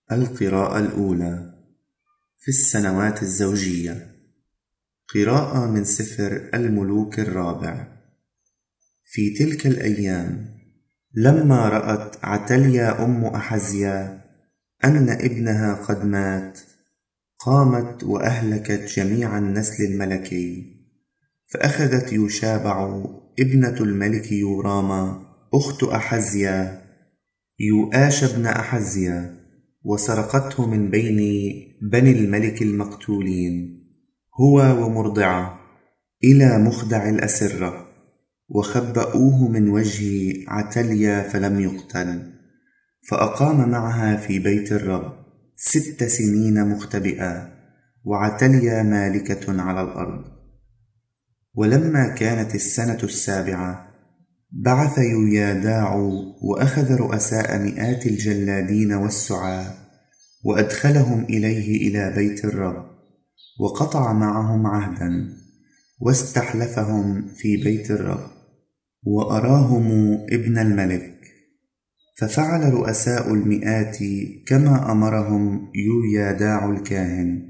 القراءة الأولى في السنوات الزوجية. قراءة من سفر الملوك الرابع. في تلك الأيام لما رأت عتليا أم أحزيا أن ابنها قد مات، قامت وأهلكت جميع النسل الملكي، فأخذت يوشابع ابنة الملك يوراما أخت أحزيا يؤاش بن أحزيا، وسرقته من بين بني الملك المقتولين هو ومرضعه إلى مخدع الأسرة، وخبأوه من وجه عتليا فلم يقتل، فأقام معها في بيت الرب 6 سنين مختبئا، وعتليا مالكة على الأرض. ولما كانت السنة 7 بعث يوياداع وأخذ رؤساء مئات الجلادين والسعاة، وأدخلهم إليه إلى بيت الرب، وقطع معهم عهدا، واستحلفهم في بيت الرب، وأراهم ابن الملك. ففعل رؤساء المئات كما أمرهم يوياداع الكاهن،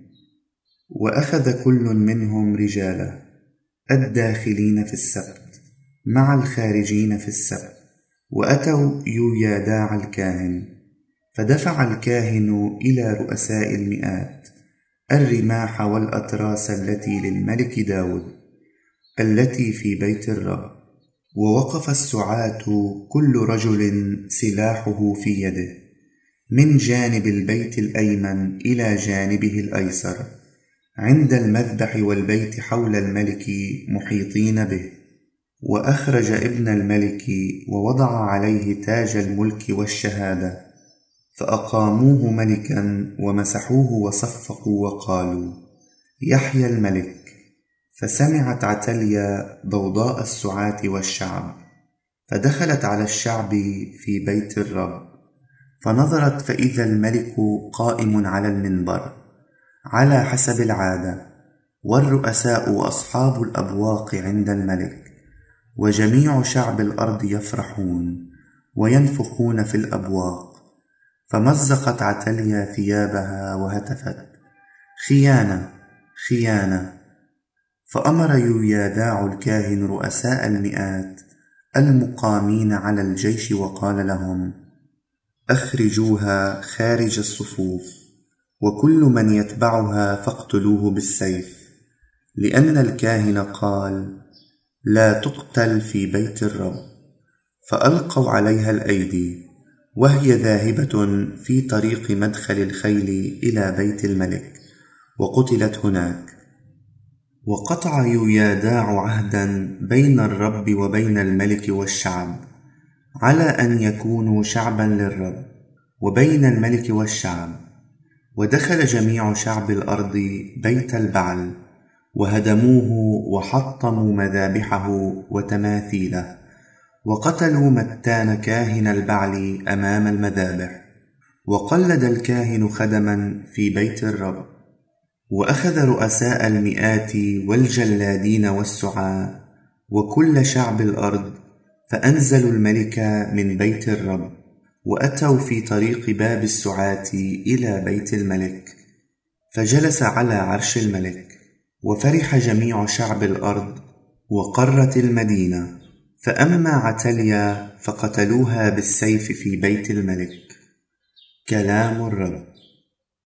وأخذ كل منهم رجاله الداخلين في السبت مع الخارجين في السبت، وأتوا يوياداع الكاهن، فدفع الكاهن إلى رؤساء المئات الرماح والأتراس التي للملك داود التي في بيت الرب، ووقف السعاة كل رجل سلاحه في يده من جانب البيت الأيمن إلى جانبه الأيسر عند المذبح والبيت حول الملك محيطين به. وأخرج ابن الملك ووضع عليه تاج الملك والشهادة، فأقاموه ملكا ومسحوه وصفقوا وقالوا: يحيى الملك. فسمعت عتليا ضوضاء السعاة والشعب، فدخلت على الشعب في بيت الرب، فنظرت فإذا الملك قائم على المنبر على حسب العادة، والرؤساء وأصحاب الأبواق عند الملك، وجميع شعب الأرض يفرحون وينفخون في الأبواق. فمزقت عتليا ثيابها وهتفت: خيانة، خيانة! فأمر يوياداع الكاهن رؤساء المئات المقامين على الجيش وقال لهم: أخرجوها خارج الصفوف، وكل من يتبعها فاقتلوه بالسيف، لأن الكاهن قال: لا تقتل في بيت الرب. فألقوا عليها الأيدي وهي ذاهبة في طريق مدخل الخيل إلى بيت الملك، وقتلت هناك. وقطع يوياداع عهدا بين الرب وبين الملك والشعب على أن يكونوا شعبا للرب، وبين الملك والشعب. ودخل جميع شعب الأرض بيت البعل، وهدموه وحطموا مذابحه وتماثيله، وقتلوا متان كاهن البعل أمام المذابح، وقلد الكاهن خدما في بيت الرب. وأخذ رؤساء المئات والجلادين والسعاة وكل شعب الأرض، فأنزلوا الملك من بيت الرب، وأتوا في طريق باب السعاة إلى بيت الملك، فجلس على عرش الملك. وفرح جميع شعب الأرض، وقرت المدينة. فأما عتليا فقتلوها بالسيف في بيت الملك. كلام الرب.